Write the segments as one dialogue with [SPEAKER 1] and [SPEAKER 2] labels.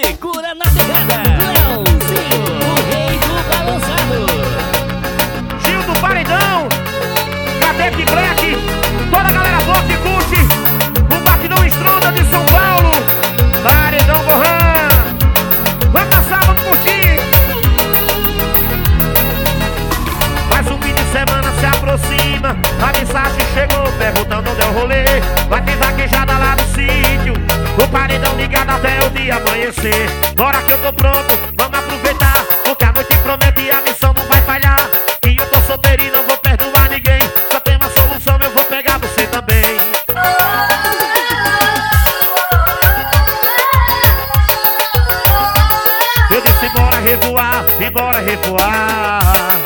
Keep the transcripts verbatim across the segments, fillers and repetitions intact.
[SPEAKER 1] Segura na pegada, Leãozinho, o rei do balançado.
[SPEAKER 2] Gil do Paredão, Cadete Black, toda a galera boa que curte o Batidão Estronda de São Paulo. Paredão Borran, vamos na sábado curtir. Mas o fim de semana se aproxima, a mensagem chegou perguntando onde é o rolê. Vai ter vaquejada lá no sítio, o paredão ligado até o dia amanhecer. Bora que eu tô pronto, vamos aproveitar, porque a noite promete e a missão não vai falhar. E eu tô solteiro e não vou perdoar ninguém, só tem uma solução, eu vou pegar você também. Eu disse bora revoar, e bora revoar.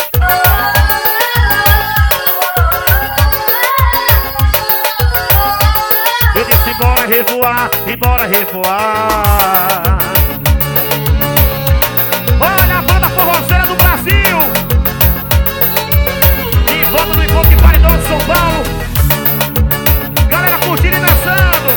[SPEAKER 2] Eu disse bora revoar, e bora revoar. Olha a banda forrozeira do Brasil, de volta no encontro de Paredão de São Paulo. Galera curtindo e dançando.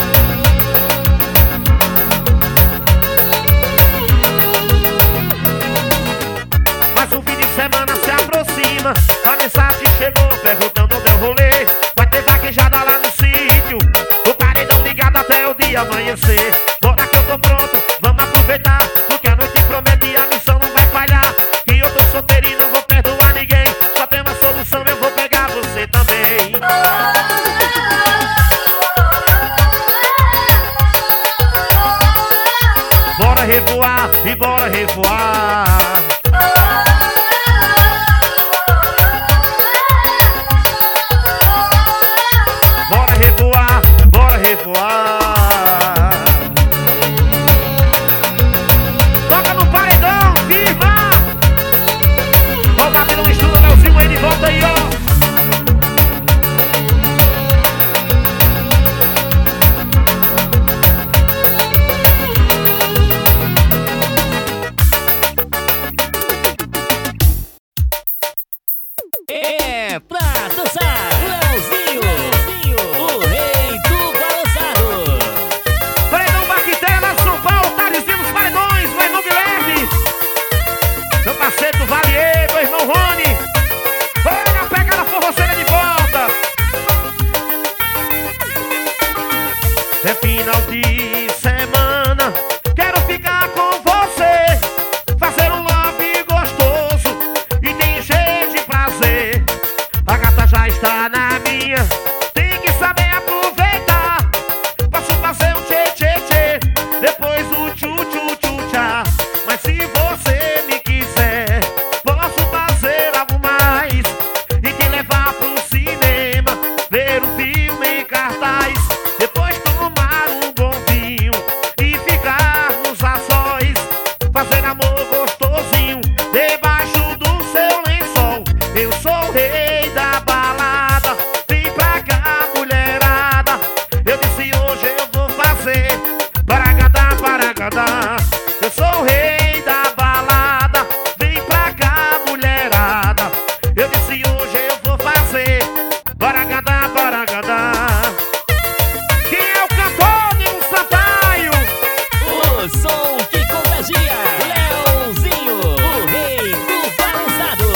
[SPEAKER 2] Mas o fim de semana se aproxima, a mensagem chegou perguntando onde é o rolê. Vai ter vaquejada lá no sítio, o paredão ligado até o dia amanhecer. Bora que eu tô pronto, vamos aproveitar, porque a noite promete e a missão não vai falhar. E eu tô solteiro e não vou perdoar ninguém, só tem uma solução, eu vou pegar você também. Bora revoar, e bora revoar. Bora revoar, bora revoar. Toca no paredão, firma. Vamos bater no estudo, Leãozinho aí de volta aí, ó.
[SPEAKER 1] É pra dançar, Leãozinho, o rei do balançado.
[SPEAKER 2] Paredão Bactéria lá de São Paulo, Tarizinho dos Paredões, o irmão Guilherme, meu parceiro do Valier, meu irmão Rony. Olha a pegada forroceira de volta. É final de semana, quero ficar com você, fazer um love gostoso e te encher de prazer. A gata já está na minha, tem que saber aproveitar. Posso fazer um tchê tchê tchê, depois o tchu tchu tchu tchá. Mas se você me quiser, posso fazer algo mais e te levar pro cinema, ver um filme em cartaz, depois tomar um bom vinho e ficarmos a sós, fazer amor gostosinho debaixo do seu lençol. Eu sou o rei da balada, vem pra cá mulherada. Eu disse hoje eu vou fazer paragadá, paragadá. Eu sou o rei da balada, vem pra cá mulherada. Eu disse hoje eu vou fazer paragadá, paragadá. Quem é o cantor, Nilo Sampaio?
[SPEAKER 1] O som que contagia, Leãozinho, o rei do balançado.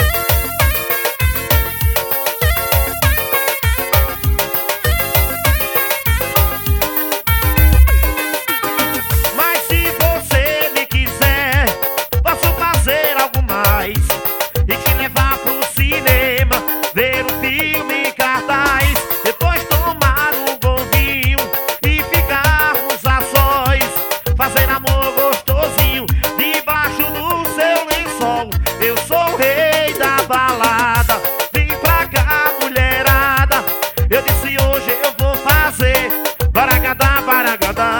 [SPEAKER 2] Mas se você me quiser, posso fazer algo mais e te levar pro cinema, ver um filme em cartaz, depois tomar um bom vinho e ficarmos a sós, fazer amor gostosinho debaixo do seu lençol. Eu sou o rei da balada, vem pra cá mulherada. Eu disse hoje eu vou fazer paragadá, paragadá.